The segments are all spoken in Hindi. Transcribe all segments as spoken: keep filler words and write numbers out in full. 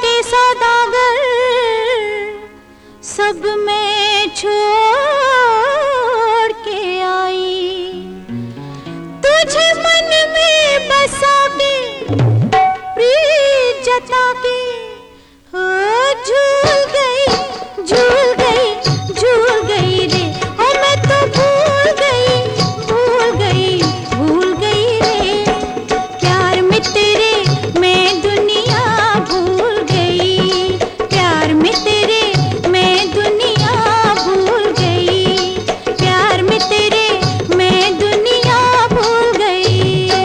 के सौदागर सब मैं छोड़ के आई, तुझे मन में बसा के प्रीत जता के हो झूल गई झूल गई झूल गई रे। ओ मैं तो भूल गई भूल गई भूल गई रे। प्यार में तेरे मैं दुनिया भूल गई, प्यार में तेरे मैं दुनिया भूल गई, प्यार में तेरे मैं दुनिया भूल गई।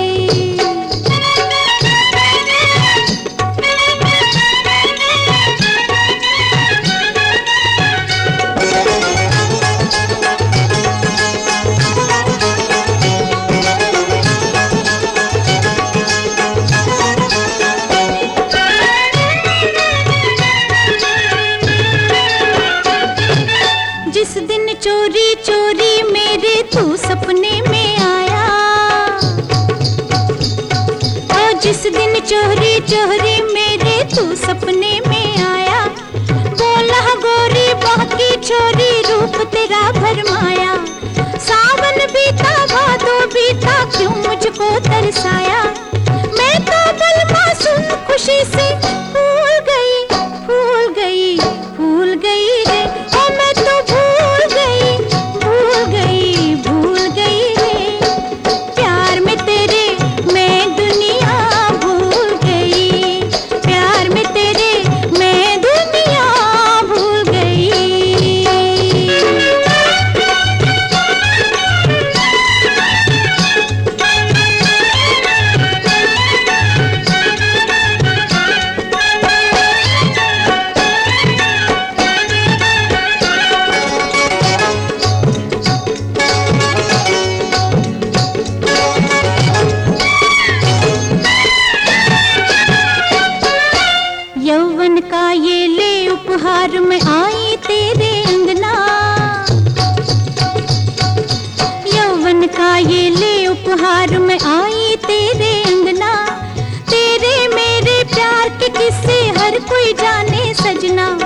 जिस दिन चोरी चोरी मेरे तू सपने में आया, ओ जिस दिन चोरी चोरी मेरे तू सपने में आया, बोला गोरी बाकी छोरी रूप तेरा भरमाया। सावन बीता भादो बीता क्यों मुझको तरसाया, मैं तो बल मासूम खुशी से फूल गई फूल गई फूल गई रे। ओ मैं तो भूल गई भूल गई भूल गई रे। प्यार में तेरे मैं दुनिया भूल गई, प्यार में तेरे मैं दुनिया भूल गई। यौवन का ये ले उपहार में आई तेरे अंगना, यौवन का ये ले उपहार में आई तेरे अंगना। तेरे मेरे प्यार के किस्से हर कोई जाने सजना,